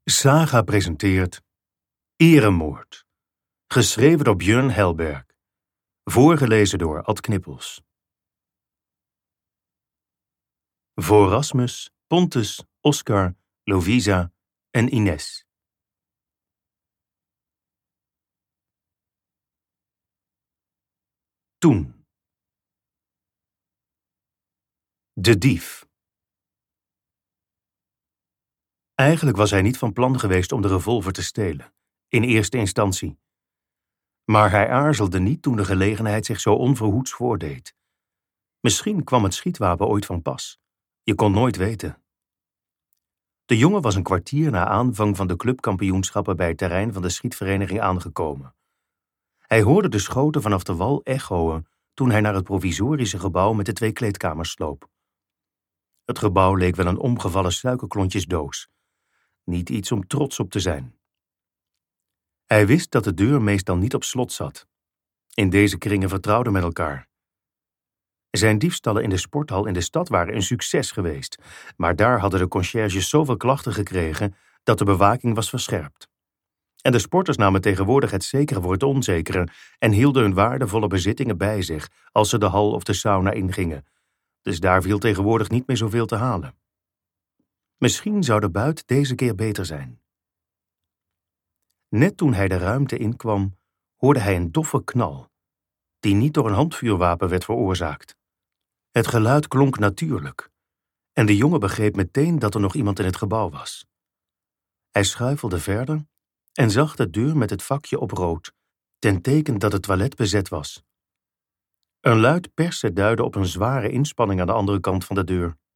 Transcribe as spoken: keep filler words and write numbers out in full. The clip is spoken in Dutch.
Saga presenteert Eremoord, geschreven door Björn Hellberg, voorgelezen door Ad Knippels. Voor Rasmus, Pontus, Oscar, Lovisa en Ines. Toen. De dief. Eigenlijk was hij niet van plan geweest om de revolver te stelen, in eerste instantie. Maar hij aarzelde niet toen de gelegenheid zich zo onverhoeds voordeed. Misschien kwam het schietwapen ooit van pas. Je kon nooit weten. De jongen was een kwartier na aanvang van de clubkampioenschappen bij het terrein van de schietvereniging aangekomen. Hij hoorde de schoten vanaf de wal echoen toen hij naar het provisorische gebouw met de twee kleedkamers sloop. Het gebouw leek wel een omgevallen suikerklontjesdoos. Niet iets om trots op te zijn. Hij wist dat de deur meestal niet op slot zat. In deze kringen vertrouwden met elkaar. Zijn diefstallen in de sporthal in de stad waren een succes geweest, maar daar hadden de conciërges zoveel klachten gekregen dat de bewaking was verscherpt. En de sporters namen tegenwoordig het zekere voor het onzekere en hielden hun waardevolle bezittingen bij zich als ze de hal of de sauna ingingen. Dus daar viel tegenwoordig niet meer zoveel te halen. Misschien zou de buit deze keer beter zijn. Net toen hij de ruimte inkwam, hoorde hij een doffe knal, die niet door een handvuurwapen werd veroorzaakt. Het geluid klonk natuurlijk, en de jongen begreep meteen dat er nog iemand in het gebouw was. Hij schuifelde verder en zag de deur met het vakje op rood, ten teken dat het toilet bezet was. Een luid persen duidde op een zware inspanning aan de andere kant van de deur.